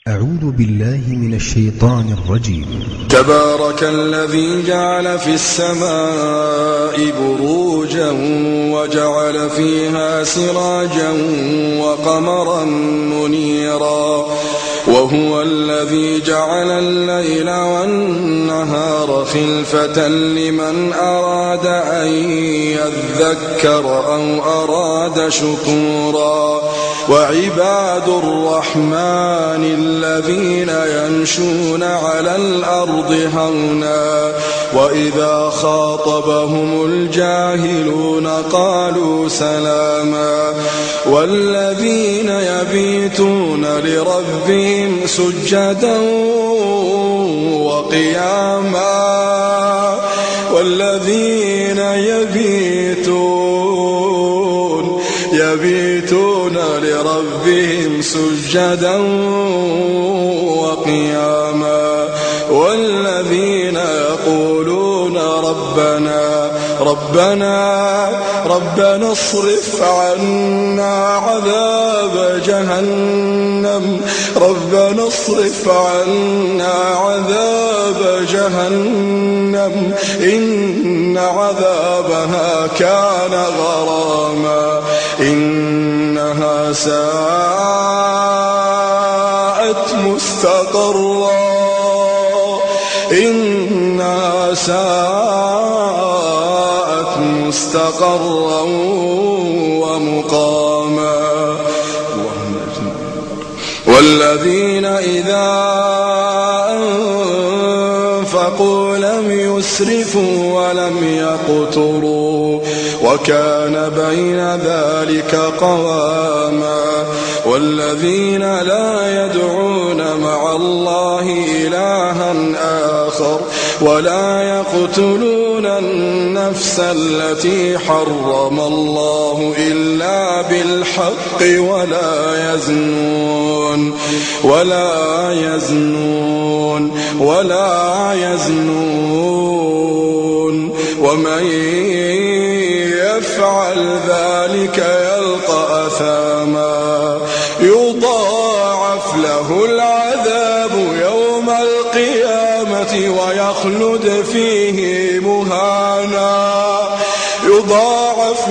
أعوذ بالله من الشيطان الرجيم. تبارك الذي جعل في السماء بروجا وجعل فيها سراجا وقمرا منيرا وهو الذي جعل الليل والنهار خلفة لمن أراد أن يذكر أو أراد شكورا وعباد الرحمن الذين يمشون على الأرض هونا وإذا خاطبهم الجاهلون قالوا سلاما والذين يبيتون لربهم سجدا وقياما والذين يبيتون لربهم سجدا وقياما والذين يقولون ربنا اصرف عنا عذاب جهنم إن عذابها كان غراما إنها ساءت مستقرا ومقاما والذين إذا أنفقوا لم يسرفوا ولم يقتروا وكان بين ذلك قواما والذين لا يدعون مع الله إلها آخر ولا يقتلون النفس التي حرم الله إلا بالحق ولا يزنون ومن يفعل ذلك يلقى أثاما يضاعف له العذاب يوم القيامة ويخلد فيه مهانا يضاعف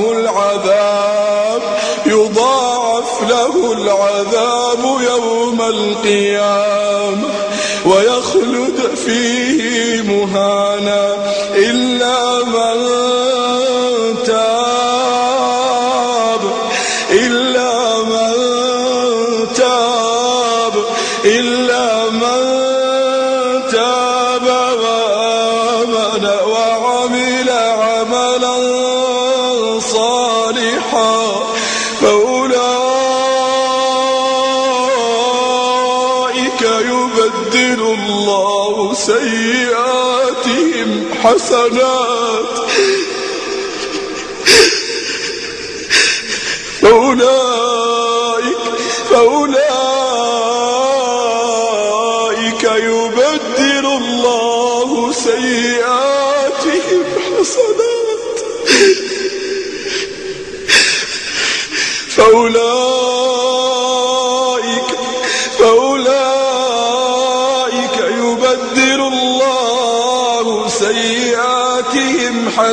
له العذاب يوم القيامة ويخلد فيه مهانا إلا من تاب وآمن وعمل عملا صالحا فأولئك يبدل الله سيئاتهم حسنات فأولئك يبدل الله سيئاتهم حسنات فأولئك يبدل الله سيئاتهم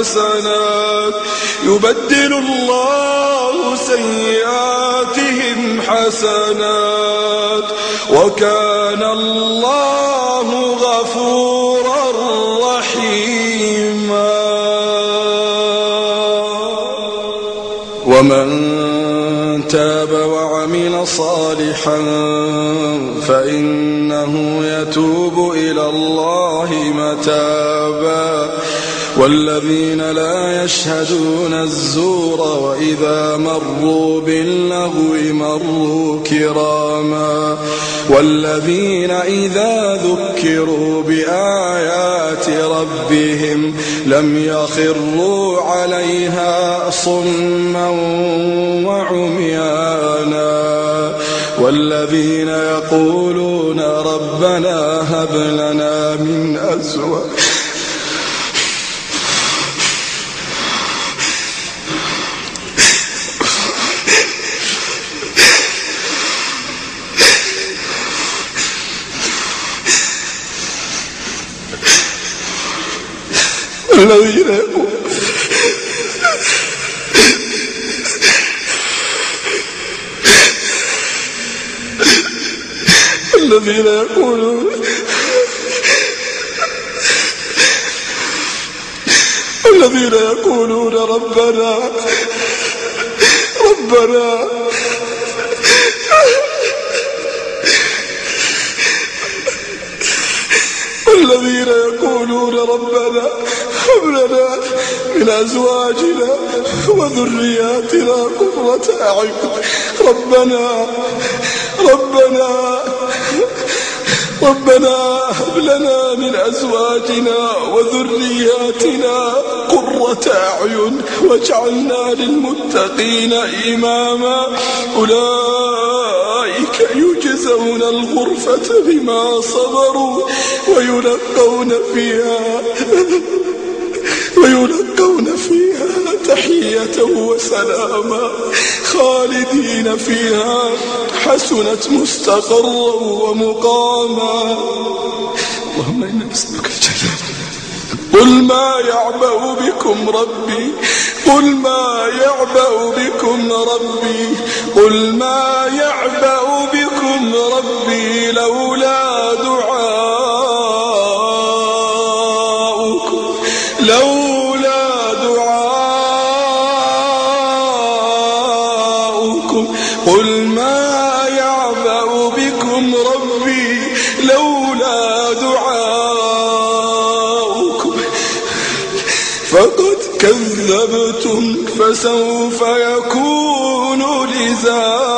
حسنات وكان الله غفورا رحيما ومن تاب وعمل صالحا فإنه يتوب إلى الله متابا والذين لا يشهدون الزور وإذا مروا باللغو مروا كراما والذين إذا ذكروا بآيات ربهم لم يخروا عليها صما وعميانا والذين يقولون ربنا هب لنا من أزواجنا الذين يقولون ربنا والذين يقولون ربنا هب لنا من أزواجنا وذرياتنا قرة أعين ربنا هب لنا من أزواجنا وذرياتنا قرة أعين واجعلنا للمتقين إماما أولئك يجزون الغرفة بما صبروا ويلقون فيها تحية وسلاما خالدين فيها حسنت مستقرا ومقاما. اللهم إنا نسألك الجنة. قل ما يعبأ بكم ربي لولا دعاؤكم قل ما يعبأ بكم ربي لولا دعاؤكم فقد كذبتم فسوف يكون لزاما.